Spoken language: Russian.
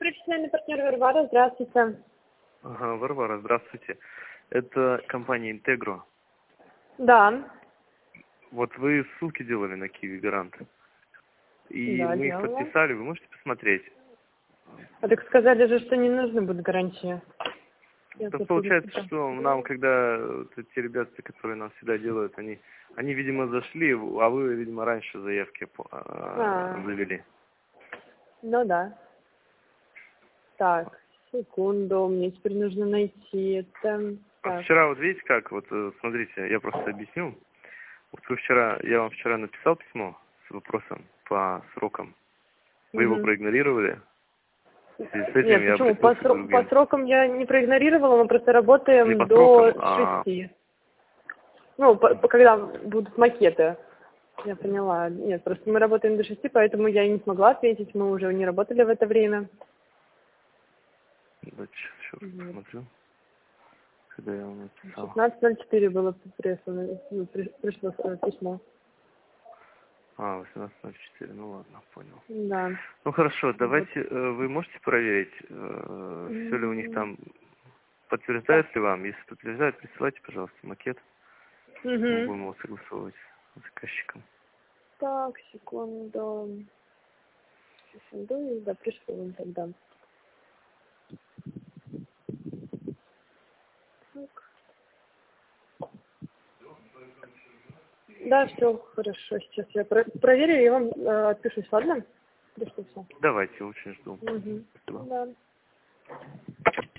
Профессиональный партнер Варвара, здравствуйте. Ага, Варвара, здравствуйте. Это компания Integro. Да. Вот вы ссылки делали на Kiwi Гарант. И Да, мы их делала. подписали, вы можете посмотреть? А так сказали же, что не нужны будут гарантии. Так получается, что нам, когда те ребята, которые нам всегда делают, они, видимо, зашли, а вы, видимо, раньше заявки завели. Ну да. Так, секунду, мне теперь нужно найти это. Так. Вчера, вот видите как, вот смотрите, я просто объясню. Вот я вам вчера написал письмо с вопросом по срокам. Вы его проигнорировали? Нет, почему? По срокам я не проигнорировала, мы просто работаем не по до срокам, 6. Ну, когда будут макеты. Я поняла. Нет, просто мы работаем до 6, поэтому я и не смогла ответить, мы уже не работали в это время. Да, сейчас посмотрю. Когда я вам написал. 16:04 было пришло письмо. 18:04, ну ладно, понял. Да. Ну хорошо, давайте, вы можете проверить, все ли у них там, подтверждает ли вам? Если подтверждает, присылайте, пожалуйста, макет. Мы будем его согласовывать с заказчиком. Так, секунду. Да, пришло вам тогда. Так. Да, все хорошо. Сейчас я проверю и вам отпишусь, ладно? Пришло все. Давайте, очень жду. Да.